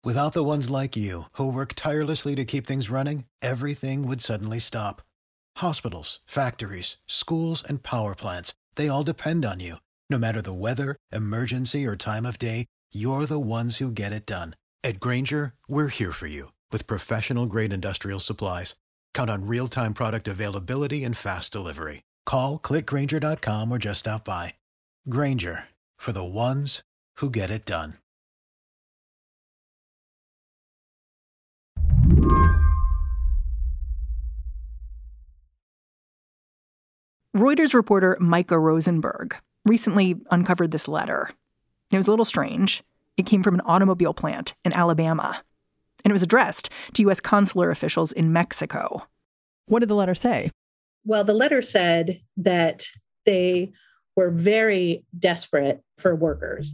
Without the ones like you, who work tirelessly to keep things running, everything would suddenly stop. Hospitals, factories, schools, and power plants, they all depend on you. No matter the weather, emergency, or time of day, you're the ones who get it done. At Grainger, we're here for you with professional-grade industrial supplies. Count on real-time product availability and fast delivery. Call, click Grainger.com, or just stop by. Grainger, for the ones who get it done. Reuters reporter Micah Rosenberg recently uncovered this letter. It was a little strange. It came from an automobile plant in Alabama, and it was addressed to U.S. consular officials in Mexico. What did the letter say? Well, the letter said that they were very desperate for workers.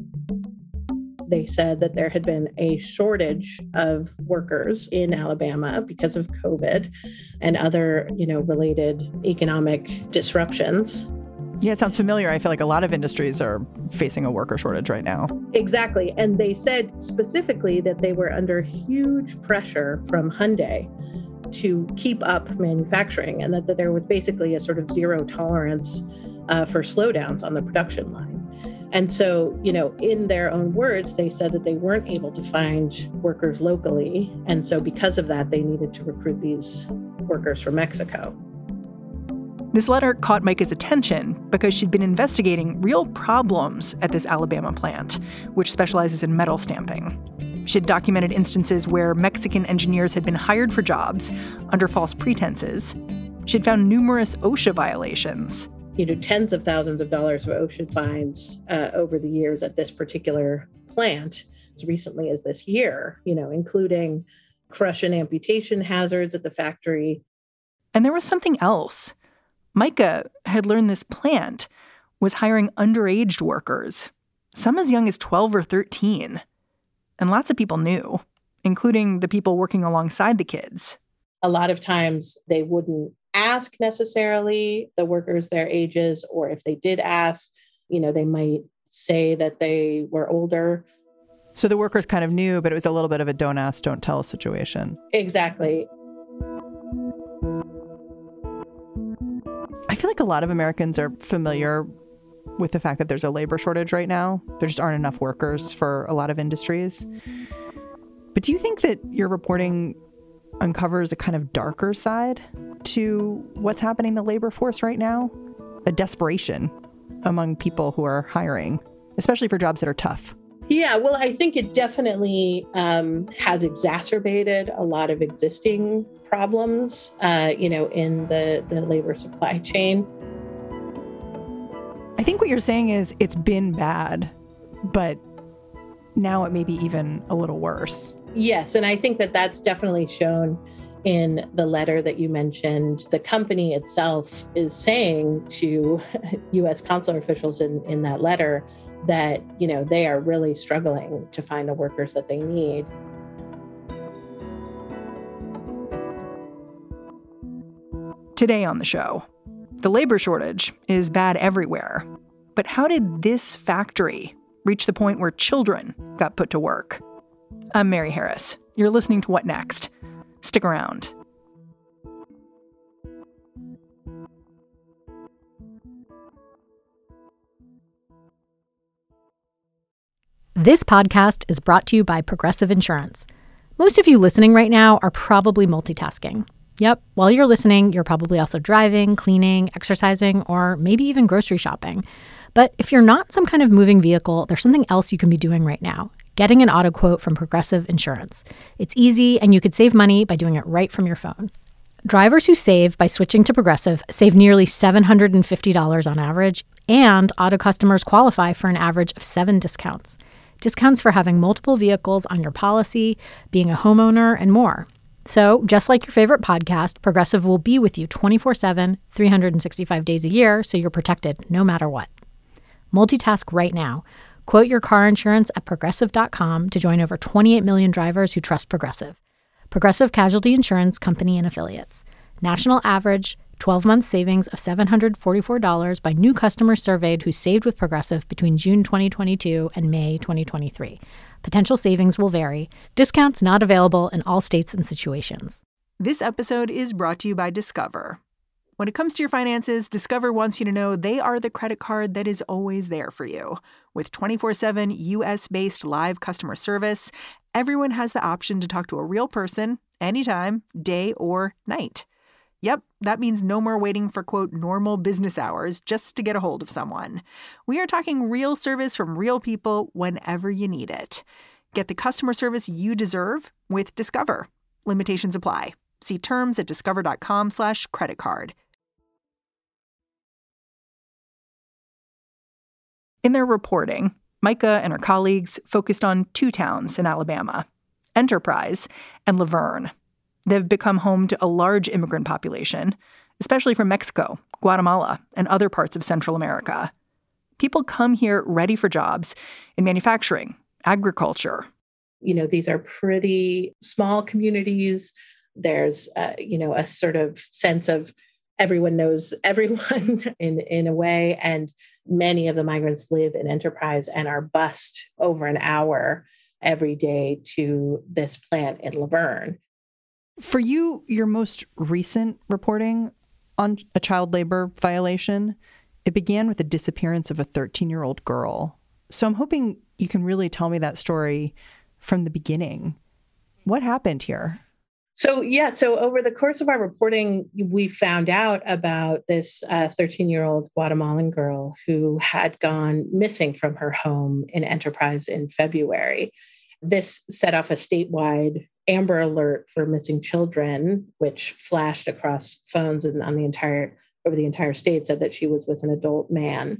They said that there had been a shortage of workers in Alabama because of COVID and other, related economic disruptions. Yeah, it sounds familiar. I feel like a lot of industries are facing a worker shortage right now. Exactly. And they said specifically that they were under huge pressure from Hyundai to keep up manufacturing, and that there was basically a sort of zero tolerance for slowdowns on the production line. And so, in their own words, they said that they weren't able to find workers locally. And so because of that, they needed to recruit these workers from Mexico. This letter caught Micah's attention because she'd been investigating real problems at this Alabama plant, which specializes in metal stamping. She'd documented instances where Mexican engineers had been hired for jobs under false pretenses. She'd found numerous OSHA violations. Tens of thousands of dollars of OSHA fines over the years at this particular plant, as recently as this year, including crush and amputation hazards at the factory. And there was something else. Micah had learned this plant was hiring underage workers, some as young as 12 or 13. And lots of people knew, including the people working alongside the kids. A lot of times they wouldn't ask necessarily the workers their ages, or if they did ask, they might say that they were older. So the workers kind of knew, but it was a little bit of a don't ask, don't tell situation. Exactly. I feel like a lot of Americans are familiar with the fact that there's a labor shortage right now. There just aren't enough workers for a lot of industries. But do you think that your reporting uncovers a kind of darker side to what's happening in the labor force right now? A desperation among people who are hiring, especially for jobs that are tough. Yeah, well, I think it definitely has exacerbated a lot of existing problems, in the labor supply chain. I think what you're saying is it's been bad, but now it may be even a little worse. Yes, and I think that that's definitely shown in the letter that you mentioned. The company itself is saying to U.S. consular officials in that letter that, they are really struggling to find the workers that they need. Today on the show, the labor shortage is bad everywhere. But how did this factory reach the point where children got put to work? I'm Mary Harris. You're listening to What Next? Stick around. This podcast is brought to you by Progressive Insurance. Most of you listening right now are probably multitasking. Yep, while you're listening, you're probably also driving, cleaning, exercising, or maybe even grocery shopping. But if you're not some kind of moving vehicle, there's something else you can be doing right now. Getting an auto quote from Progressive Insurance. It's easy, and you could save money by doing it right from your phone. Drivers who save by switching to Progressive save nearly $750 on average, and auto customers qualify for an average of 7 discounts. Discounts for having multiple vehicles on your policy, being a homeowner, and more. So, just like your favorite podcast, Progressive will be with you 24/7, 365 days a year, so you're protected no matter what. Multitask right now. Quote your car insurance at Progressive.com to join over 28 million drivers who trust Progressive. Progressive Casualty Insurance Company and Affiliates. National average 12-month savings of $744 by new customers surveyed who saved with Progressive between June 2022 and May 2023. Potential savings will vary. Discounts not available in all states and situations. This episode is brought to you by Discover. When it comes to your finances, Discover wants you to know they are the credit card that is always there for you. With 24/7 U.S.-based live customer service, everyone has the option to talk to a real person anytime, day or night. Yep, that means no more waiting for, quote, normal business hours just to get a hold of someone. We are talking real service from real people whenever you need it. Get the customer service you deserve with Discover. Limitations apply. See terms at discover.com/creditcard. In their reporting, Micah and her colleagues focused on two towns in Alabama, Enterprise and Laverne. They've become home to a large immigrant population, especially from Mexico, Guatemala, and other parts of Central America. People come here ready for jobs in manufacturing, agriculture. These are pretty small communities. There's, a sort of sense of everyone knows everyone in a way. And many of the migrants live in Enterprise and are bused over an hour every day to this plant in Laverne. For you, your most recent reporting on a child labor violation, it began with the disappearance of a 13-year-old girl. So I'm hoping you can really tell me that story from the beginning. What happened here? So over the course of our reporting, we found out about this 13-year-old Guatemalan girl who had gone missing from her home in Enterprise in February. This set off a statewide Amber Alert for missing children, which flashed across phones and over the entire state, said that she was with an adult man.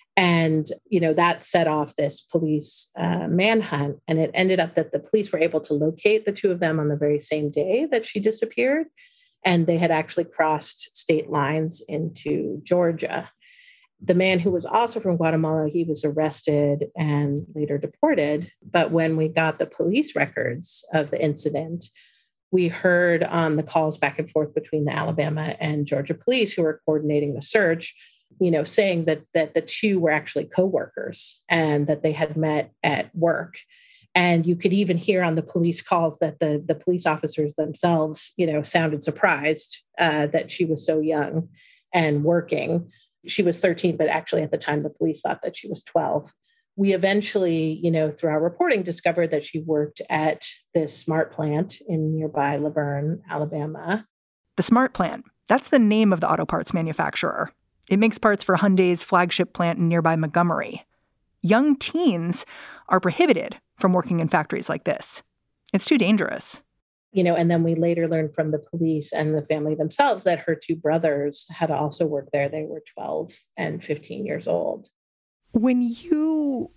And, that set off this police manhunt. And it ended up that the police were able to locate the two of them on the very same day that she disappeared. And they had actually crossed state lines into Georgia. The man, who was also from Guatemala, he was arrested and later deported. But when we got the police records of the incident, we heard on the calls back and forth between the Alabama and Georgia police who were coordinating the search, saying that the two were actually co-workers and that they had met at work. And you could even hear on the police calls that the police officers themselves, sounded surprised that she was so young and working. She was 13, but actually at the time, the police thought that she was 12. We eventually, through our reporting, discovered that she worked at this smart plant in nearby Laverne, Alabama. The smart plant, that's the name of the auto parts manufacturer. It makes parts for Hyundai's flagship plant in nearby Montgomery. Young teens are prohibited from working in factories like this. It's too dangerous. And then we later learned from the police and the family themselves that her two brothers had also worked there. They were 12 and 15 years old. When you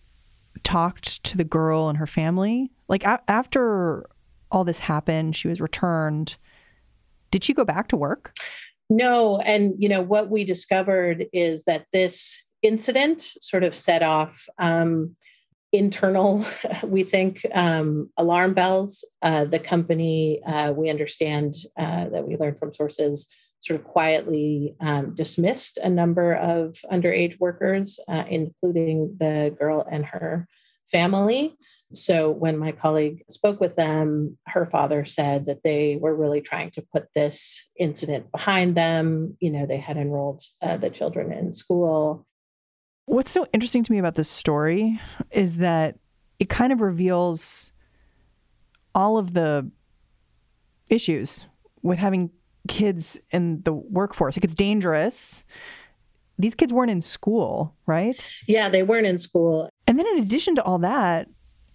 talked to the girl and her family, like after all this happened, she was returned, did she go back to work? No. And, what we discovered is that this incident sort of set off internal, we think, alarm bells. The company, we understand that we learned from sources, sort of quietly dismissed a number of underage workers, including the girl and her family. So when my colleague spoke with them, her father said that they were really trying to put this incident behind them. They had enrolled the children in school. What's so interesting to me about this story is that it kind of reveals all of the issues with having kids in the workforce. Like, it's dangerous. These kids weren't in school, right? Yeah, they weren't in school. And then in addition to all that,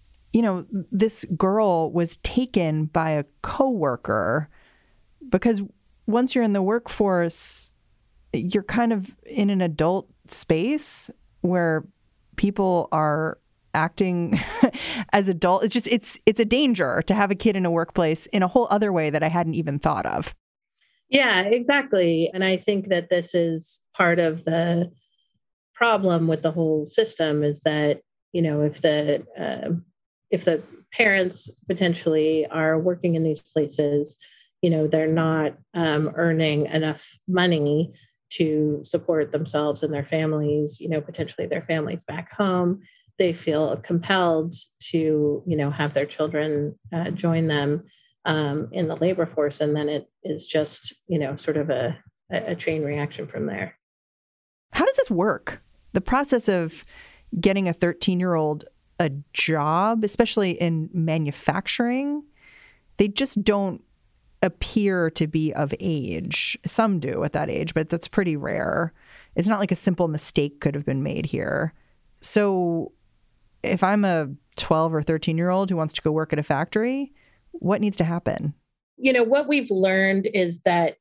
this girl was taken by a coworker because once you're in the workforce, you're kind of in an adult space where people are acting as adult. It's a danger to have a kid in a workplace in a whole other way that I hadn't even thought of. Yeah, exactly. And I think that this is part of the problem with the whole system is that, if the parents potentially are working in these places, they're not earning enough money to support themselves and their families, potentially their families back home. They feel compelled to, have their children join them in the labor force. And then it is just, sort of a chain reaction from there. How does this work? The process of getting a 13-year-old a job, especially in manufacturing, they just don't appear to be of age. Some do at that age, but that's pretty rare. It's not like a simple mistake could have been made here. So if I'm a 12 or 13-year-old who wants to go work at a factory, what needs to happen? What we've learned is that,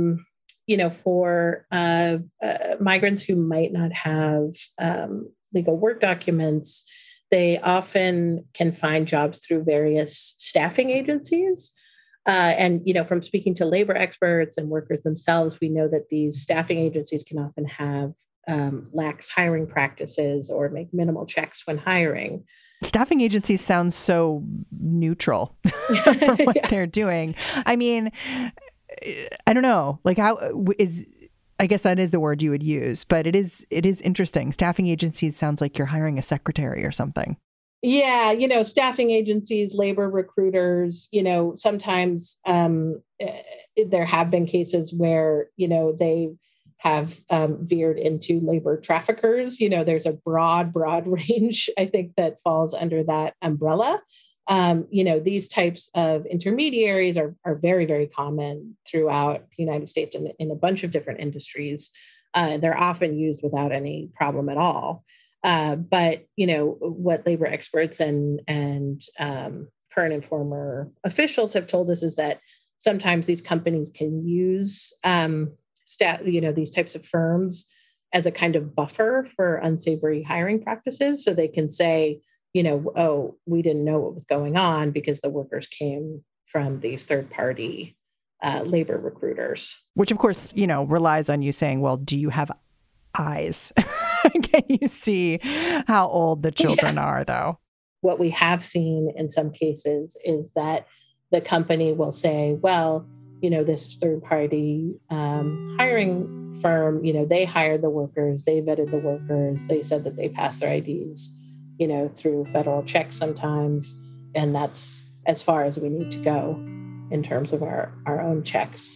for migrants who might not have legal work documents, they often can find jobs through various staffing agencies. And from speaking to labor experts and workers themselves, we know that these staffing agencies can often have lax hiring practices or make minimal checks when hiring. Staffing agencies sound so neutral for what they're doing. I mean, I don't know, like I guess that is the word you would use, but it is interesting. Staffing agencies sounds like you're hiring a secretary or something. Yeah, staffing agencies, labor recruiters, sometimes there have been cases where, they have veered into labor traffickers. There's a broad range, I think, that falls under that umbrella. These types of intermediaries are very, very common throughout the United States and in a bunch of different industries. They're often used without any problem at all. But what labor experts and current and former officials have told us is that sometimes these companies can use these types of firms as a kind of buffer for unsavory hiring practices. So they can say, oh, we didn't know what was going on because the workers came from these third-party labor recruiters. Which, of course, relies on you saying, well, do you have eyes? Can you see how old the children are, though? What we have seen in some cases is that the company will say, well, this third-party hiring firm, they hired the workers, they vetted the workers, they said that they passed their IDs, through federal checks sometimes. And that's as far as we need to go in terms of our own checks.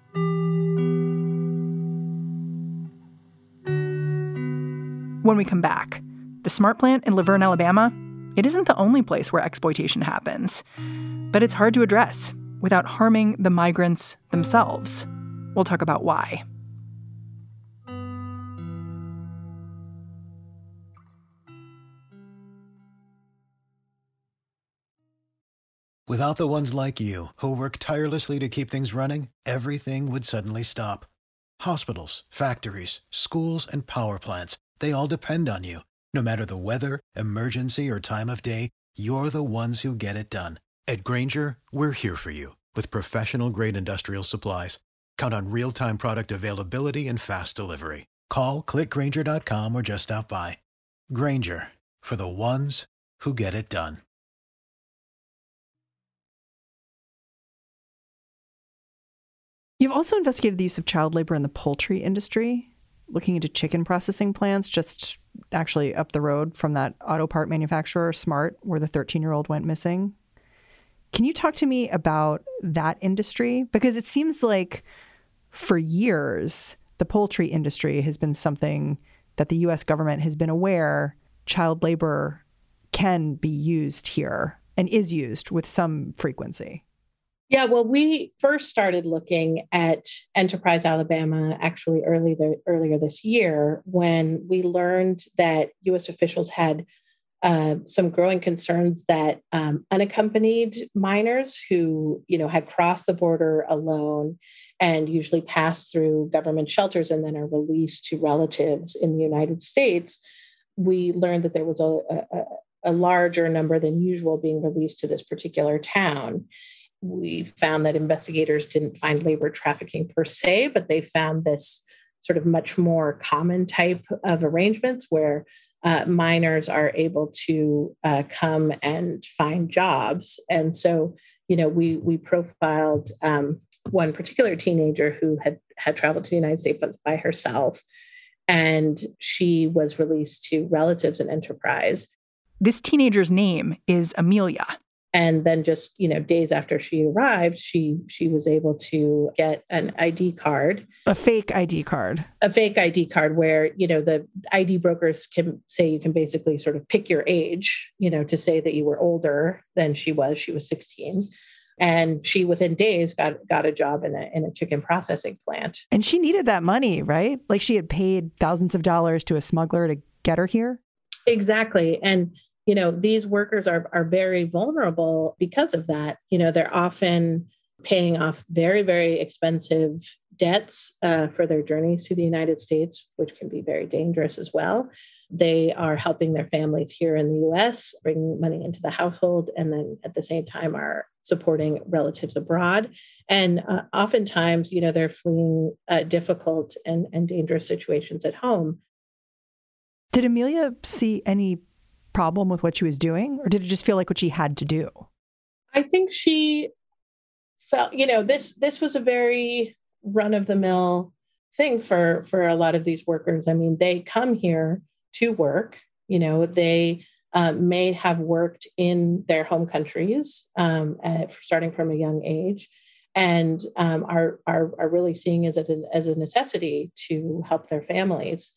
When we come back, the Smart Plant in Laverne, Alabama, it isn't the only place where exploitation happens, but it's hard to address without harming the migrants themselves. We'll talk about why. Without the ones like you, who work tirelessly to keep things running, everything would suddenly stop. Hospitals, factories, schools, and power plants, they all depend on you. No matter the weather, emergency, or time of day, you're the ones who get it done. At Grainger, we're here for you with professional-grade industrial supplies. Count on real-time product availability and fast delivery. Call, click Grainger.com, or just stop by. Grainger, for the ones who get it done. You've also investigated the use of child labor in the poultry industry, looking into chicken processing plants just actually up the road from that auto part manufacturer, Smart, where the 13-year-old went missing. Can you talk to me about that industry? Because it seems like for years, the poultry industry has been something that the U.S. government has been aware child labor can be used here and is used with some frequency. Yeah, well, we first started looking at Enterprise, Alabama, actually earlier this year, when we learned that U.S. officials had some growing concerns that unaccompanied minors who, had crossed the border alone and usually pass through government shelters and then are released to relatives in the United States, we learned that there was a larger number than usual being released to this particular town. We found that investigators didn't find labor trafficking per se, but they found this sort of much more common type of arrangements where minors are able to come and find jobs. And so, we profiled one particular teenager who had traveled to the United States by herself, and she was released to relatives in Enterprise. This teenager's name is Amelia. And then just, days after she arrived, she was able to get an ID card. A fake ID card. A fake ID card where, the ID brokers can say you can basically sort of pick your age, to say that you were older than she was. She was 16. And she, within days, got a job in a chicken processing plant. And she needed that money, right? Like she had paid thousands of dollars to a smuggler to get her here? Exactly. And these workers are very vulnerable because of that. They're often paying off very, very expensive debts for their journeys to the United States, which can be very dangerous as well. They are helping their families here in the U.S., bringing money into the household, and then at the same time are supporting relatives abroad. And oftentimes, they're fleeing difficult and dangerous situations at home. Did Amelia see any problem with what she was doing, or did it just feel like what she had to do? I think she felt, this was a very run-of-the-mill thing for a lot of these workers. I mean, they come here to work. They may have worked in their home countries, starting from a young age, and are really seeing as a necessity to help their families.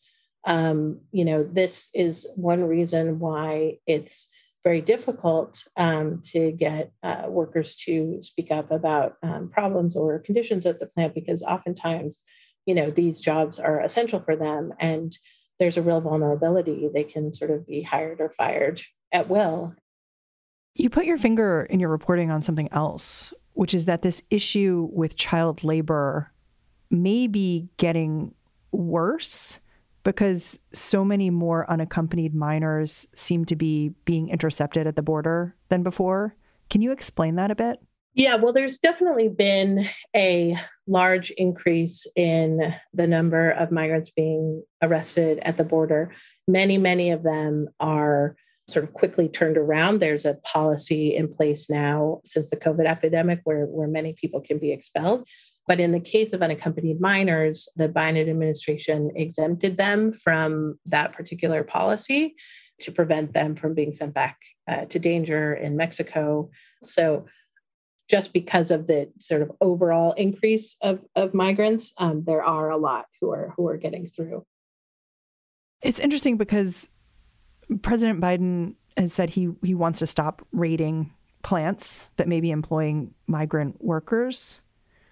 This is one reason why it's very difficult to get workers to speak up about problems or conditions at the plant, because oftentimes, these jobs are essential for them, and there's a real vulnerability. They can sort of be hired or fired at will. You put your finger in your reporting on something else, which is that this issue with child labor may be getting worse because so many more unaccompanied minors seem to be being intercepted at the border than before. Can you explain that a bit? Yeah, well, there's definitely been a large increase in the number of migrants being arrested at the border. Many, many of them are sort of quickly turned around. There's a policy in place now since the COVID epidemic where many people can be expelled. But in the case of unaccompanied minors, the Biden administration exempted them from that particular policy to prevent them from being sent back to danger in Mexico. So just because of the sort of overall increase of migrants, there are a lot who are getting through. It's interesting because President Biden has said he wants to stop raiding plants that may be employing migrant workers.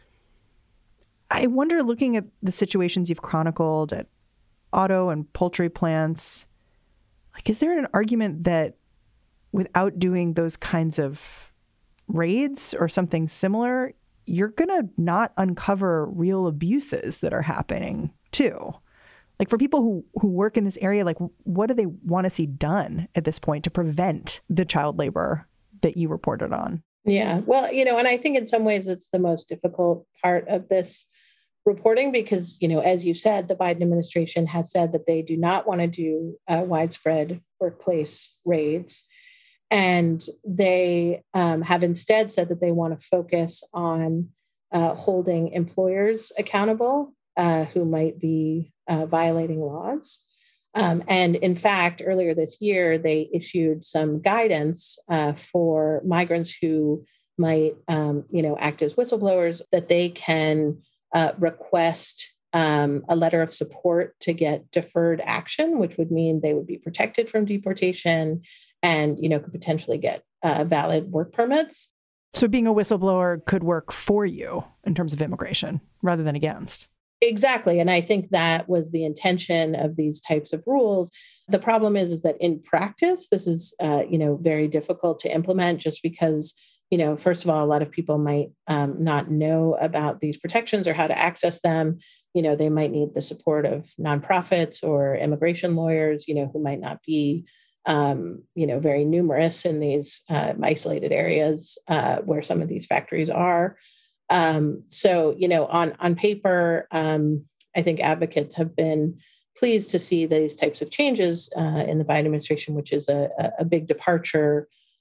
I wonder, looking at the situations you've chronicled at auto and poultry plants, is there an argument that without doing those kinds of raids or something similar, you're going to not uncover real abuses that are happening too? For people who work in this area, what do they want to see done at this point to prevent the child labor that you reported on? Yeah, well, and I think in some ways it's the most difficult part of this reporting because, as you said, the Biden administration has said that they do not want to do widespread workplace raids. And they have instead said that they want to focus on holding employers accountable who might be violating laws. And in fact, earlier this year, they issued some guidance for migrants who might, act as whistleblowers, that they can request a letter of support to get deferred action, which would mean they would be protected from deportation and, could potentially get valid work permits. So being a whistleblower could work for you in terms of immigration rather than against. Exactly. And I think that was the intention of these types of rules. The problem is that in practice, this is, very difficult to implement just because, first of all, a lot of people might not know about these protections or how to access them. They might need the support of nonprofits or immigration lawyers, who might not be, very numerous in these isolated areas where some of these factories are. So, on paper, I think advocates have been pleased to see these types of changes in the Biden administration, which is a big departure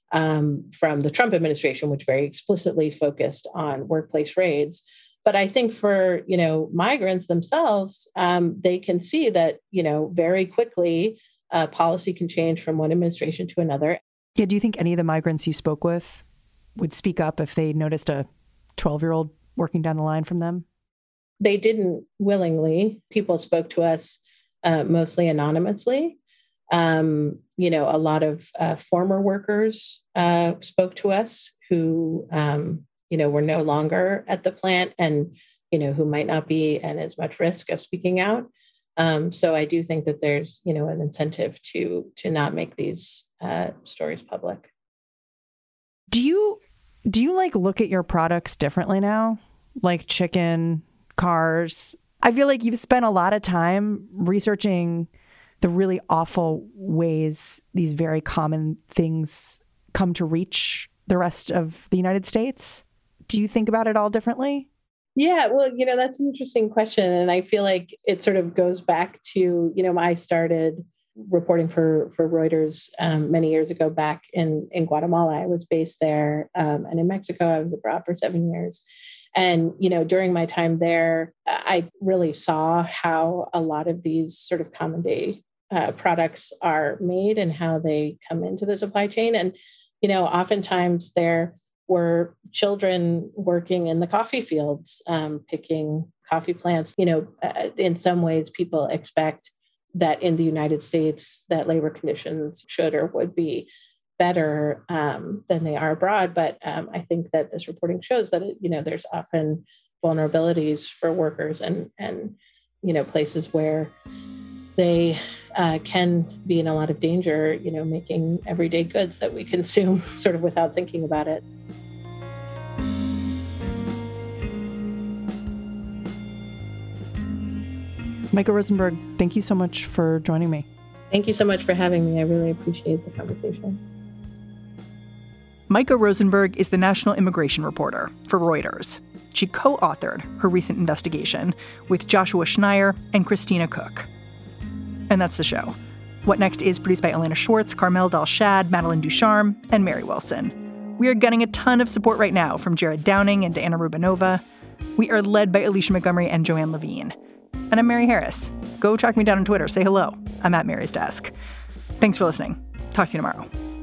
from the Trump administration, which very explicitly focused on workplace raids. But I think for, migrants themselves, they can see that, very quickly policy can change from one administration to another. Yeah. Do you think any of the migrants you spoke with would speak up if they noticed a 12-year-old working down the line from them? They didn't willingly. People spoke to us mostly anonymously. A lot of former workers spoke to us who, were no longer at the plant and, who might not be at as much risk of speaking out. So I do think that there's, an incentive to not make these stories public. Do you look at your products differently now? Like chicken, cars? I feel like you've spent a lot of time researching the really awful ways these very common things come to reach the rest of the United States. Do you think about it all differently? Yeah, well, that's an interesting question. And I feel like it sort of goes back to, I started reporting for Reuters many years ago back in Guatemala. I was based there. And in Mexico, I was abroad for 7 years. And, during my time there, I really saw how a lot of these sort of common day products are made and how they come into the supply chain. And, oftentimes there were children working in the coffee fields, picking coffee plants. In some ways, people expect that in the United States that labor conditions should or would be better than they are abroad. But I think that this reporting shows that, there's often vulnerabilities for workers and places where they can be in a lot of danger, making everyday goods that we consume sort of without thinking about it. Micah Rosenberg, thank you so much for joining me. Thank you so much for having me. I really appreciate the conversation. Micah Rosenberg is the national immigration reporter for Reuters. She co-authored her recent investigation with Joshua Schneier and Christina Cook. And that's the show. What Next is produced by Elena Schwartz, Carmel Dalshad, Madeline Ducharme, and Mary Wilson. We are getting a ton of support right now from Jared Downing and Diana Rubinova. We are led by Alicia Montgomery and Joanne Levine. And I'm Mary Harris. Go track me down on Twitter. Say hello. I'm at Mary's Desk. Thanks for listening. Talk to you tomorrow.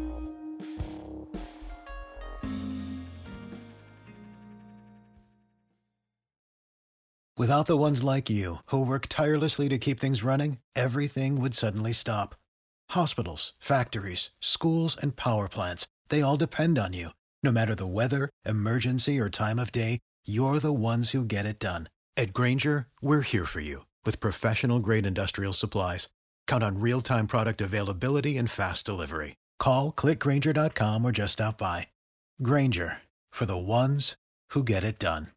Without the ones like you, who work tirelessly to keep things running, everything would suddenly stop. Hospitals, factories, schools, and power plants, they all depend on you. No matter the weather, emergency, or time of day, you're the ones who get it done. At Grainger, we're here for you with professional-grade industrial supplies. Count on real-time product availability and fast delivery. Call, click Grainger.com, or just stop by. Grainger, for the ones who get it done.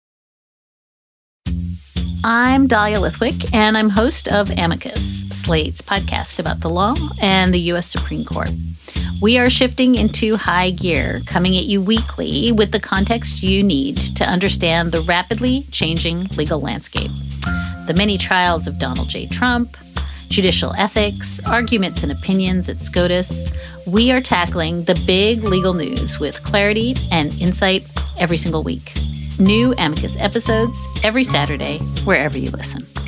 I'm Dahlia Lithwick, and I'm host of Amicus, Slate's podcast about the law and the U.S. Supreme Court. We are shifting into high gear, coming at you weekly with the context you need to understand the rapidly changing legal landscape. The many trials of Donald J. Trump, judicial ethics, arguments and opinions at SCOTUS. We are tackling the big legal news with clarity and insight every single week. New Amicus episodes every Saturday, wherever you listen.